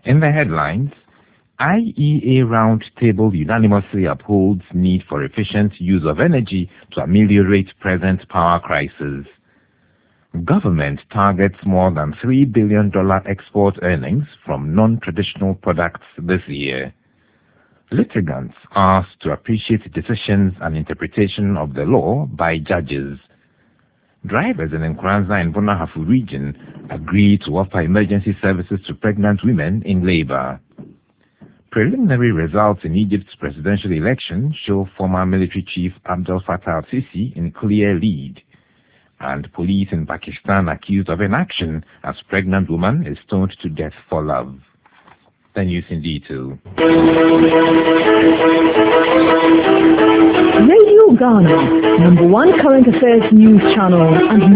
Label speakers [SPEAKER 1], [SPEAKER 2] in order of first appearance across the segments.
[SPEAKER 1] In the headlines, IEA Roundtable unanimously upholds need for efficient use of energy to ameliorate present power crisis. Government targets more than $3 billion export earnings from non-traditional products this year. Litigants asked to appreciate decisions and interpretation of the law by judges. Drivers in Nkranza and Bonahafu region agree to offer emergency services to pregnant women in labor. Preliminary results in Egypt's presidential election show former military chief Abdel Fattah al-Sisi in clear lead. And police in Pakistan accused of inaction as pregnant woman is stoned to death for love. The news in detail.
[SPEAKER 2] Radio Ghana, #1 current affairs news channel and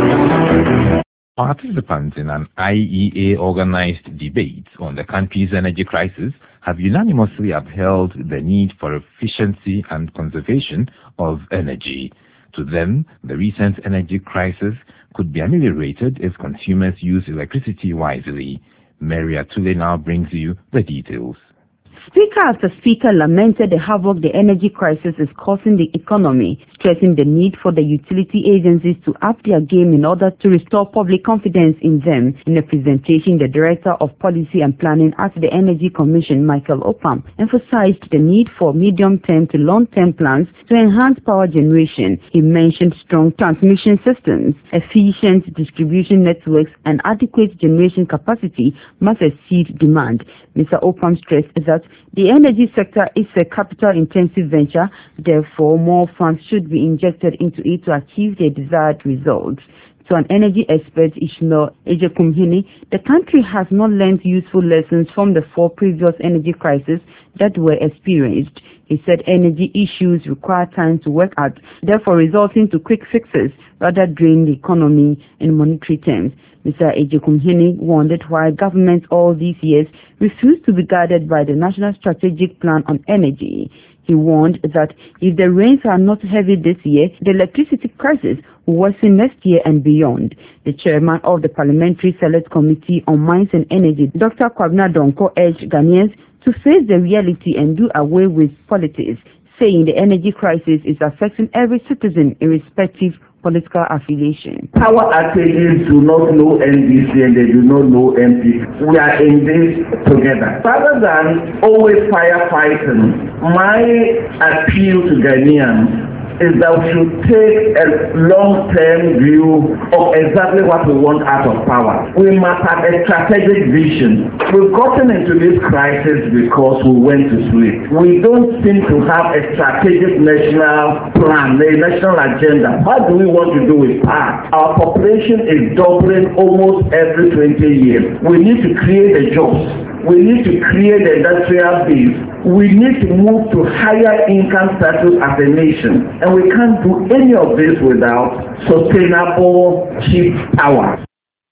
[SPEAKER 2] more.
[SPEAKER 1] Participants in an IEA-organized debate on the country's energy crisis have unanimously upheld the need for efficiency and conservation of energy. To them, the recent energy crisis could be ameliorated if consumers use electricity wisely. Mary Atule now brings you the details.
[SPEAKER 3] Speaker after speaker lamented the havoc the energy crisis is causing the economy, stressing the need for the utility agencies to up their game in order to restore public confidence in them. In a presentation, the Director of Policy and Planning at the Energy Commission, Michael Opam, emphasized the need for medium-term to long-term plans to enhance power generation. He mentioned strong transmission systems, efficient distribution networks, and adequate generation capacity must exceed demand. Mr. Opam stressed that the energy sector is a capital-intensive venture, therefore more funds should be injected into it to achieve the desired results. To an energy expert, Ishmael Ejekumhini, the country has not learned useful lessons from the 4 previous energy crises that were experienced. He said energy issues require time to work out, therefore resulting to quick fixes rather drain the economy in monetary terms. Mr. Ejekumhini wondered why government all these years refused to be guided by the National Strategic Plan on Energy. He warned that if the rains are not heavy this year, the electricity crisis will worsen next year and beyond. The chairman of the Parliamentary Select Committee on Mines and Energy, Dr. Kwabena Donko, urged Ghanaians to face the reality and do away with politics, saying the energy crisis is affecting every citizen irrespective political affiliation.
[SPEAKER 4] Power outages do not know NDC and they do not know MP. We are in this together. Rather than always firefighting, my appeal to Ghanaians is that we should take a long-term view of exactly what we want out of power. We must have a strategic vision. We've gotten into this crisis because we went to sleep. We don't seem to have a strategic national plan, a national agenda. What do we want to do with power? Our population is doubling almost every 20 years. We need to create the jobs. We need to create the industrial base. We need to move to higher income status as a nation. And we can't do any of this without sustainable, cheap power.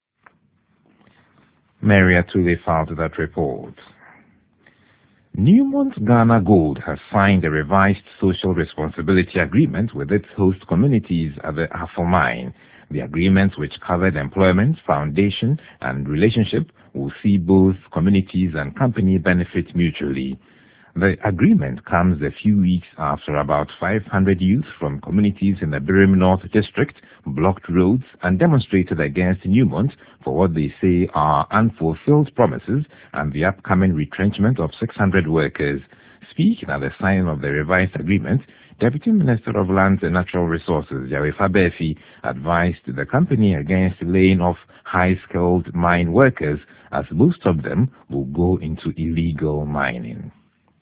[SPEAKER 1] Mary Atule filed that report. Newmont Ghana Gold has signed a revised social responsibility agreement with its host communities at the Afo mine. The agreement, which covered employment, foundation, and relationship, will see both communities and company benefit mutually. The agreement comes a few weeks after about 500 youth from communities in the Birim North District blocked roads and demonstrated against Newmont for what they say are unfulfilled promises and the upcoming retrenchment of 600 workers. Speaking at the signing of the revised agreement, Deputy Minister of Lands and Natural Resources, Yawefa Befi, advised the company against laying off high-skilled mine workers, as most of them will go into illegal mining.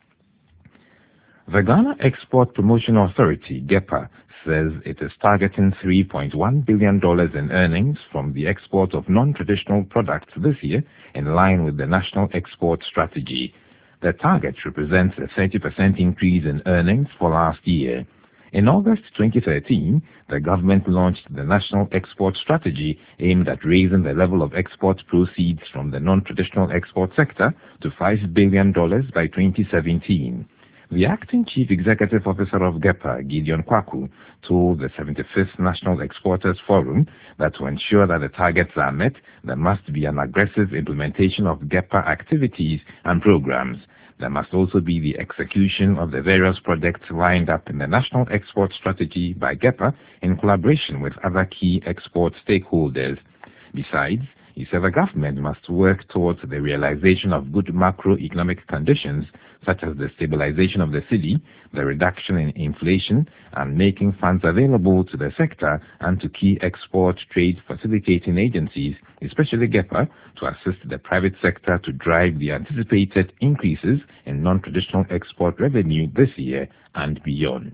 [SPEAKER 1] The Ghana Export Promotion Authority, GEPA, says it is targeting $3.1 billion in earnings from the export of non-traditional products this year, in line with the National Export Strategy. The target represents a 30% increase in earnings for last year. In August 2013, the government launched the National Export Strategy aimed at raising the level of export proceeds from the non-traditional export sector to $5 billion by 2017. The acting chief executive officer of GEPA, Gideon Kwaku, told the 75th National Exporters Forum that to ensure that the targets are met, there must be an aggressive implementation of GEPA activities and programs. There must also be the execution of the various projects lined up in the National Export Strategy by GEPA in collaboration with other key export stakeholders. Besides, he said the government must work towards the realization of good macroeconomic conditions, such as the stabilization of the cedi, the reduction in inflation, and making funds available to the sector and to key export trade facilitating agencies, especially GEPA, to assist the private sector to drive the anticipated increases in non-traditional export revenue this year and beyond.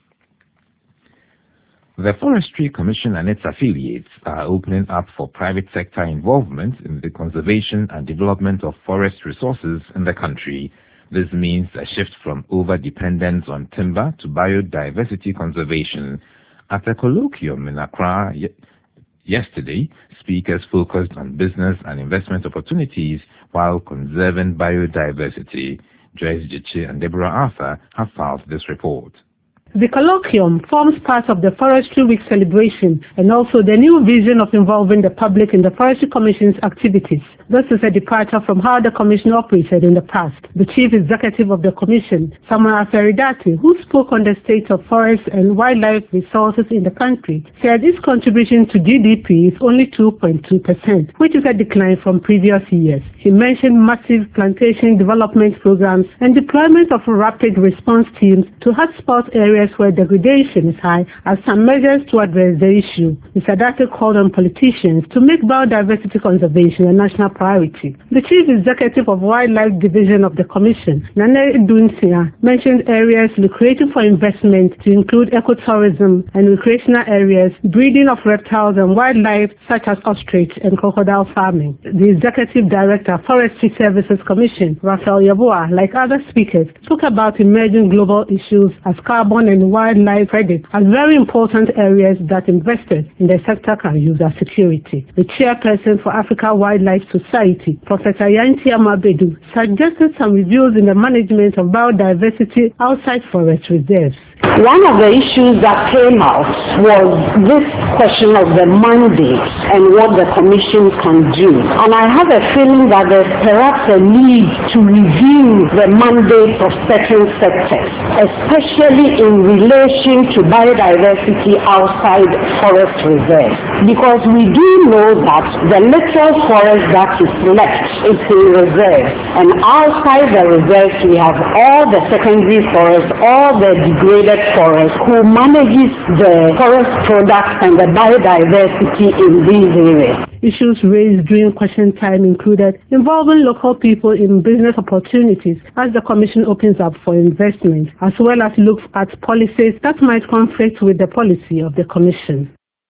[SPEAKER 1] The Forestry Commission and its affiliates are opening up for private sector involvement in the conservation and development of forest resources in the country. This means a shift from over-dependence on timber to biodiversity conservation. At a colloquium in Accra yesterday, speakers focused on business and investment opportunities while conserving biodiversity. Joyce Jiche and Deborah Arthur have filed this report.
[SPEAKER 5] The colloquium forms part of the Forestry Week celebration and also the new vision of involving the public in the Forestry Commission's activities. This is a departure from how the Commission operated in the past. The Chief Executive of the Commission, Samuel Aferidati, who spoke on the state of forests and wildlife resources in the country, said its contribution to GDP is only 2.2%, which is a decline from previous years. He mentioned massive plantation development programs and deployment of rapid response teams to hotspot areas where degradation is high as some measures to address the issue. Mr. Dati called on politicians to make biodiversity conservation a national priority. The Chief Executive of Wildlife Division of the Commission, Nane Dunsia, mentioned areas lucrative for investment to include ecotourism and recreational areas, breeding of reptiles and wildlife such as ostrich and crocodile farming. The Executive Director, Forestry Services Commission, Raphael Yabua, like other speakers, spoke about emerging global issues as carbon and wildlife credit as very important areas that investors in the sector can use as security. The chairperson for Africa Wildlife Society, Professor Yantia Mabedu, suggested some reviews in the management of biodiversity outside forest reserves.
[SPEAKER 6] One of the issues that came out was this question of the mandate and what the Commission can do. And I have a feeling that there's perhaps a need to review the mandate of certain sectors, especially in relation to biodiversity outside forest reserves. Because we do know that the little forest that is left is in reserves. And outside the reserves, we have all the secondary forests, all the degraded forest who manages the forest products and the biodiversity in these areas.
[SPEAKER 5] Issues raised during question time included involving local people in business opportunities as the Commission opens up for investment, as well as looks at policies that might conflict with the policy of the Commission.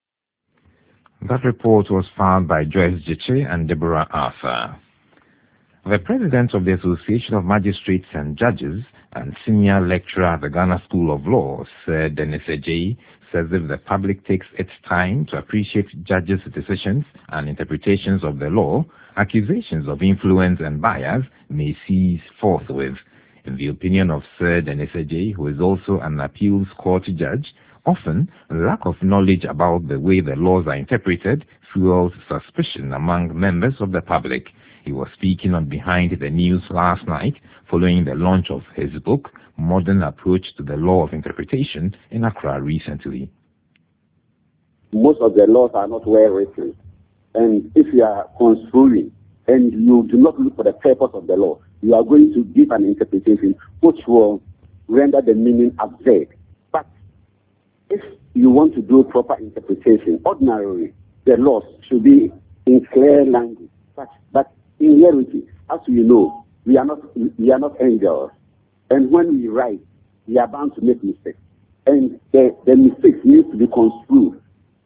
[SPEAKER 1] That report was filed by Joyce Jiche and Deborah Arthur. The President of the Association of Magistrates and Judges and senior lecturer at the Ghana School of Law, Sir Dennis Ejei, says if the public takes its time to appreciate judges' decisions and interpretations of the law, accusations of influence and bias may cease forthwith. In the opinion of Sir Dennis Ejei, who is also an appeals court judge, often lack of knowledge about the way the laws are interpreted fuels suspicion among members of the public. He was speaking on Behind the News last night following the launch of his book, Modern Approach to the Law of Interpretation, in Accra recently.
[SPEAKER 7] Most of the laws are not well written. And if you are construing and you do not look for the purpose of the law, you are going to give an interpretation which will render the meaning absurd. But if you want to do proper interpretation, ordinarily, the laws should be in clear language. But in reality, as we know, we are not angels. And when we write, we are bound to make mistakes. And the mistakes need to be construed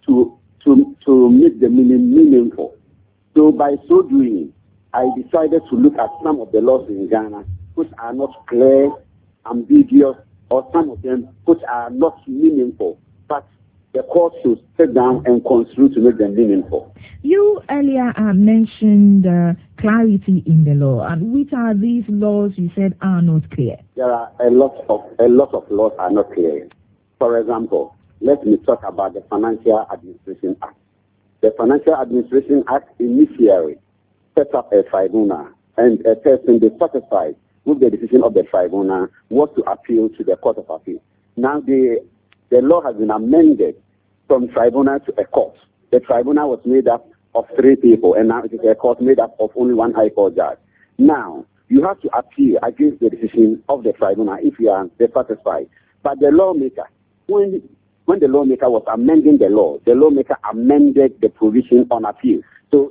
[SPEAKER 7] to make the meaning meaningful. So by so doing, I decided to look at some of the laws in Ghana which are not clear, ambiguous, or some of them which are not meaningful. But the court should sit down and construe to make them meaningful.
[SPEAKER 8] You earlier mentioned clarity in the law, and which are these laws you said are not clear?
[SPEAKER 7] There are a lot of laws are not clear. For example, let me talk about the Financial Administration Act. The Financial Administration Act initially set up a tribunal, and a person dissatisfied with the decision of the tribunal was to appeal to the Court of Appeal. Now the law has been amended from tribunal to a court. The tribunal was made up of 3 people, and now it is a court made up of only 1 High Court judge. Now, you have to appeal against the decision of the tribunal if you are dissatisfied. But the lawmaker, when the lawmaker was amending the lawmaker amended the provision on appeal. So,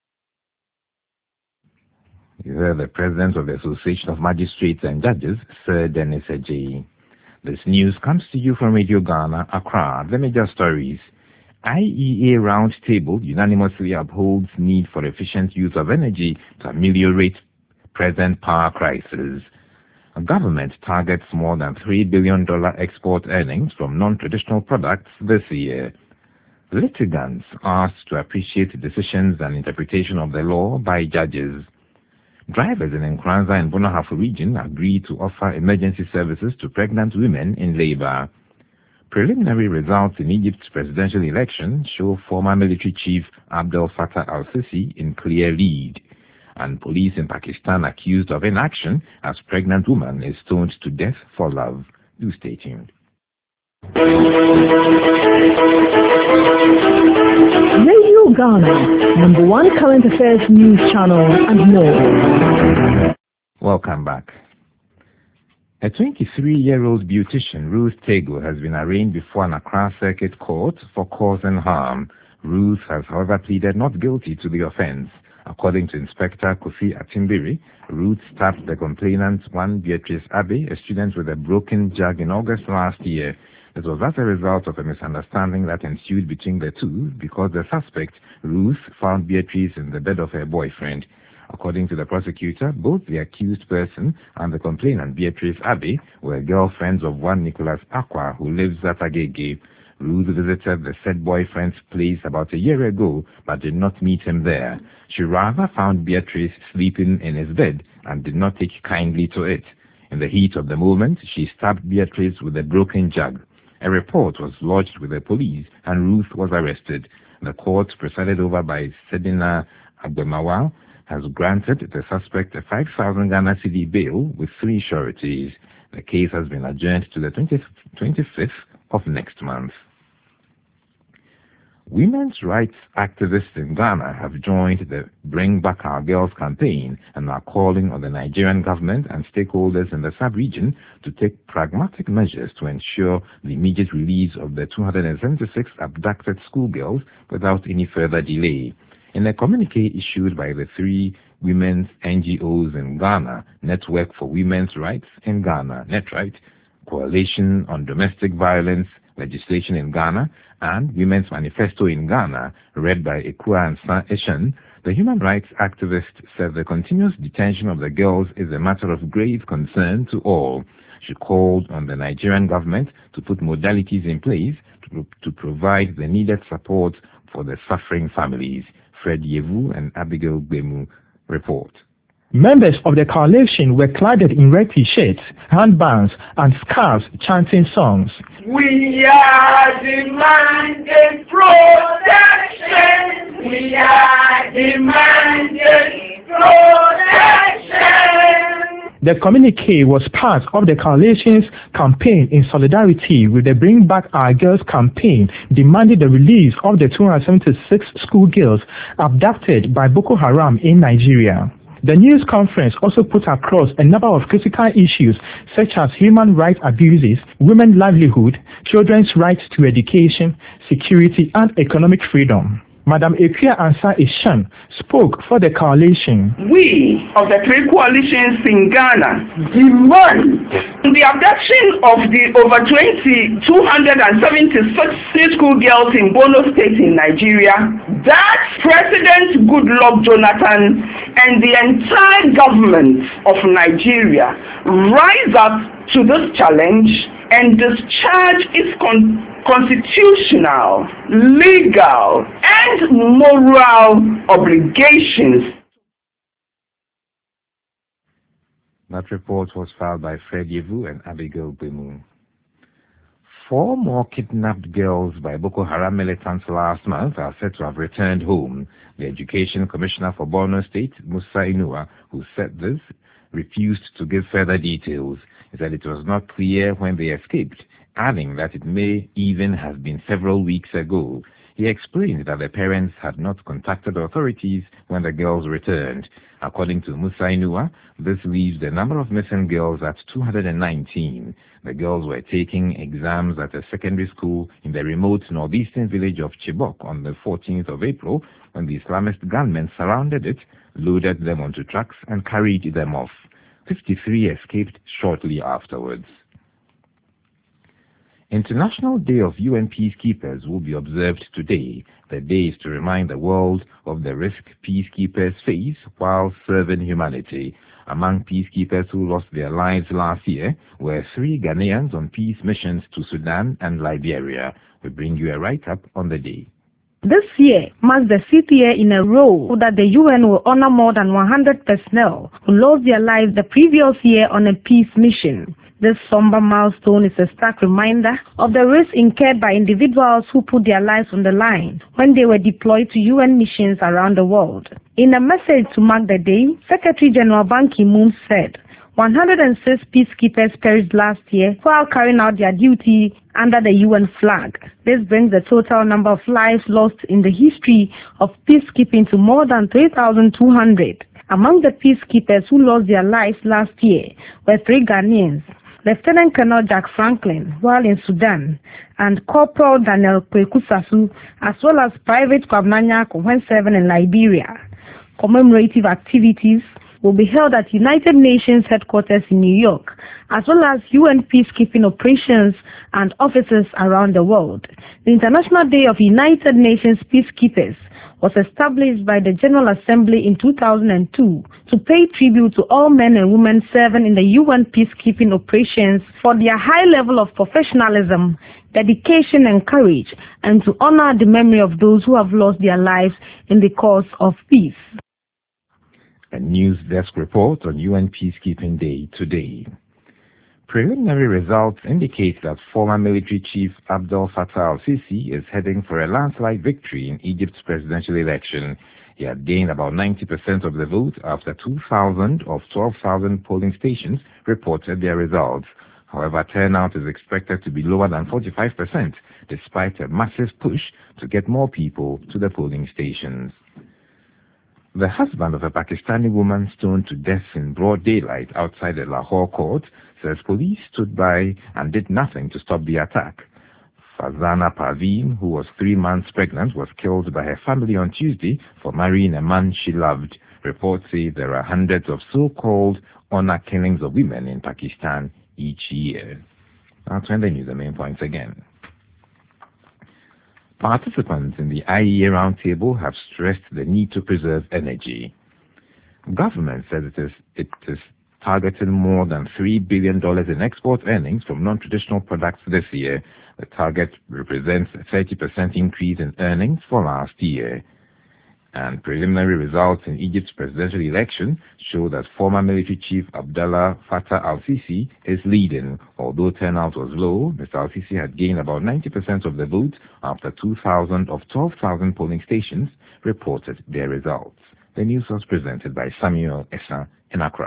[SPEAKER 1] you heard the president of the Association of Magistrates and Judges, Sir Dennis Adjei. This news comes to you from Radio Ghana, Accra. The major stories. IEA Roundtable unanimously upholds need for efficient use of energy to ameliorate present power crisis. A government targets more than $3 billion export earnings from non-traditional products this year. Litigants asked to appreciate decisions and interpretation of the law by judges. Drivers in Nkranza and Bonahafo region agreed to offer emergency services to pregnant women in labor. Preliminary results in Egypt's presidential election show former military chief Abdel Fattah al-Sisi in clear lead. And police in Pakistan accused of inaction as pregnant woman is stoned to death for love. Do stay tuned.
[SPEAKER 2] Radio Ghana, number 1 current affairs news channel and more.
[SPEAKER 1] Welcome back. A 23-year-old beautician, Ruth Tego, has been arraigned before an Accra Circuit Court for cause and harm. Ruth has, however, pleaded not guilty to the offense. According to Inspector Kofi Atimbiri, Ruth stabbed the complainant, one Beatrice Abbey, a student with a broken jug, in August last year. This was as a result of a misunderstanding that ensued between the two because the suspect, Ruth, found Beatrice in the bed of her boyfriend. According to the prosecutor, both the accused person and the complainant, Beatrice Abbey, were girlfriends of one Nicholas Aqua, who lives at Agege. Ruth visited the said boyfriend's place about a year ago, but did not meet him there. She rather found Beatrice sleeping in his bed and did not take kindly to it. In the heat of the moment, she stabbed Beatrice with a broken jug. A report was lodged with the police, and Ruth was arrested. The court, presided over by Sedina Agbemawa, has granted the suspect a 5,000 Ghana cedi bail with 3 sureties. The case has been adjourned to the 25th of next month. Women's rights activists in Ghana have joined the Bring Back Our Girls campaign and are calling on the Nigerian government and stakeholders in the sub-region to take pragmatic measures to ensure the immediate release of the 276 abducted schoolgirls without any further delay. In a communique issued by the 3 women's NGOs in Ghana, Network for Women's Rights in Ghana, NetRight, Coalition on Domestic Violence Legislation in Ghana, and Women's Manifesto in Ghana, read by Ekua Ansa Eshan, the human rights activist said the continuous detention of the girls is a matter of grave concern to all. She called on the Nigerian government to put modalities in place to provide the needed support for the suffering families. Fred Yevu and Abigail Gbemu report.
[SPEAKER 9] Members of the coalition were clad in red t-shirts, handbands, and scarves chanting songs.
[SPEAKER 10] We are demanding protection. We are demanding protection.
[SPEAKER 9] The communique was part of the coalition's campaign in solidarity with the Bring Back Our Girls campaign, demanding the release of the 276 schoolgirls abducted by Boko Haram in Nigeria. The news conference also put across a number of critical issues such as human rights abuses, women's livelihood, children's rights to education, security, and economic freedom. Madam Ekua Ansa Eshan spoke for the coalition.
[SPEAKER 10] We of the 3 coalitions in Ghana demand the abduction of the over 276 schoolgirls in Borno State in Nigeria, that President Goodluck Jonathan and the entire government of Nigeria rise up to this challenge and discharge its constitutional, legal, and moral obligations.
[SPEAKER 1] That report was filed by Fred Yevu and Abigail Bemu. 4 more kidnapped girls by Boko Haram militants last month are said to have returned home. The Education Commissioner for Borno State, Musa Inua, who said this, refused to give further details. He said it was not clear when they escaped, adding that it may even have been several weeks ago. He explained that the parents had not contacted authorities when the girls returned. According to Musa Inua, this leaves the number of missing girls at 219. The girls were taking exams at a secondary school in the remote northeastern village of Chibok on the 14th of April when the Islamist gunmen surrounded it, loaded them onto trucks, and carried them off. 53 escaped shortly afterwards. International Day of UN Peacekeepers will be observed today. The day is to remind the world of the risk peacekeepers face while serving humanity. Among peacekeepers who lost their lives last year were 3 Ghanaians on peace missions to Sudan and Liberia. We bring you a write-up on the day.
[SPEAKER 11] This year marks the 5th year in a row that the UN will honor more than 100 personnel who lost their lives the previous year on a peace mission. This somber milestone is a stark reminder of the risk incurred by individuals who put their lives on the line when they were deployed to UN missions around the world. In a message to mark the day, Secretary General Ban Ki-moon said, 106 peacekeepers perished last year while carrying out their duty under the UN flag. This brings the total number of lives lost in the history of peacekeeping to more than 3,200. Among the peacekeepers who lost their lives last year were 3 Ghanaians, Lieutenant Colonel Jack Franklin while in Sudan, and Corporal Daniel Kwekusasu, as well as Private Kwabnanya when serving in Liberia. Commemorative activities will be held at United Nations headquarters in New York, as well as UN peacekeeping operations and offices around the world. The International Day of United Nations Peacekeepers was established by the General Assembly in 2002 to pay tribute to all men and women serving in the UN peacekeeping operations for their high level of professionalism, dedication and courage, and to honor the memory of those who have lost their lives in the cause of peace.
[SPEAKER 1] A news desk report on UN Peacekeeping Day today. Preliminary results indicate that former military chief Abdel Fattah al-Sisi is heading for a landslide victory in Egypt's presidential election. He had gained about 90% of the vote after 2,000 of 12,000 polling stations reported their results. However, turnout is expected to be lower than 45%, despite a massive push to get more people to the polling stations. The husband of a Pakistani woman stoned to death in broad daylight outside the Lahore court says police stood by and did nothing to stop the attack. Fazana Parveen, who was 3 months pregnant, was killed by her family on Tuesday for marrying a man she loved. Reports say there are hundreds of so-called honor killings of women in Pakistan each year. I'll turn the news the main points again. Participants in the IEA roundtable have stressed the need to preserve energy. Government says it is targeting more than $3 billion in export earnings from non-traditional products this year. The target represents a 30% increase in earnings for last year. And preliminary results in Egypt's presidential election show that former military chief Abdel Fattah al-Sisi is leading. Although turnout was low, Mr. al-Sisi had gained about 90% of the vote after 2,000 of 12,000 polling stations reported their results. The news was presented by Samuel Essa in Accra.